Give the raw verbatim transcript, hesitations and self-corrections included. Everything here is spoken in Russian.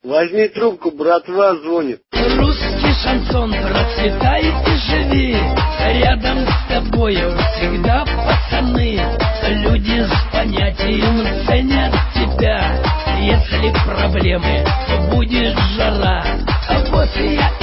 Возьми трубку, братва звонит. Русский шансон процветает и живи. Рядом с тобою всегда пацаны. Люди с понятием ценят тебя. Если проблемы, то будет жара. А вот я